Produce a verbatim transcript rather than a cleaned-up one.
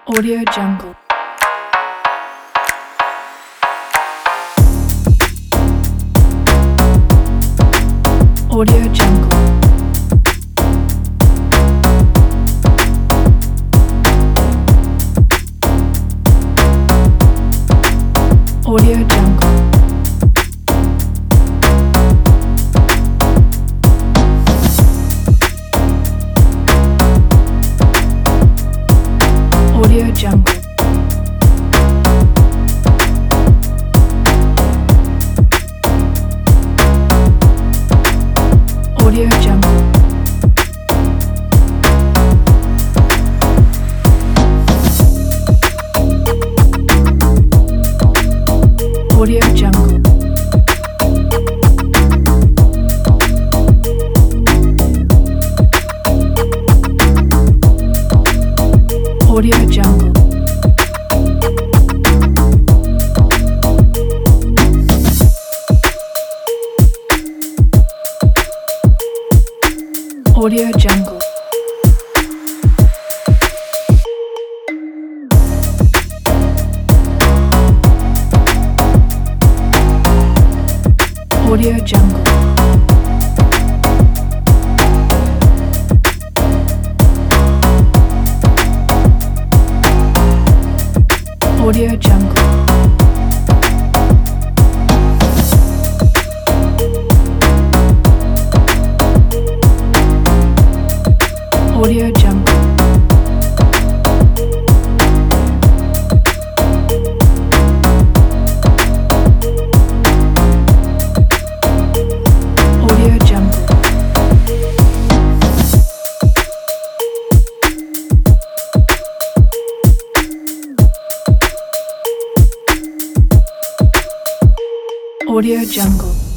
Audio Jungle. Audio Jungle. Audio Jungle. Audio Jungle. Audio Jungle. Audio Jungle. Audio Jungle. Audio Jungle. Audio Jungle. Audio Jungle. Audio Jungle. Audio Jungle. Audio Jungle.